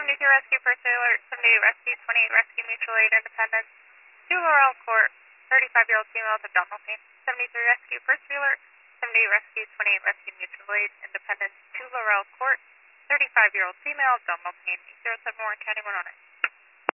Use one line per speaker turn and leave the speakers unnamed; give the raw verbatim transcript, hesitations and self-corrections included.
seventy-two Rescue First Alert, seventy-eight Rescue, twenty-eight Rescue Mutual Aid Independence, two Laurel Court, thirty-five-year-old female with abdominal pain, seventy-three Rescue First Alert, seventy-eight Rescue, twenty-eight Rescue Mutual Aid Independence, two Laurel Court, thirty-five-year-old female, abdominal pain, zero seven one County one oh nine.